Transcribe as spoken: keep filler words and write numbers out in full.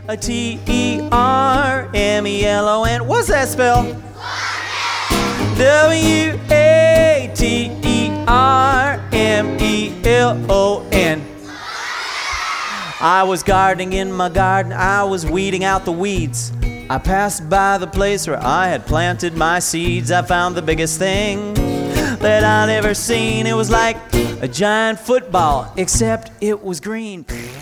A T E R M E L O N. What's that spell? W A T E R M E L O N. I was gardening in my garden, I was weeding out the weeds. I passed by the place where I had planted my seeds. I found the biggest thing that I'd ever seen. It was like a giant football, except it was green.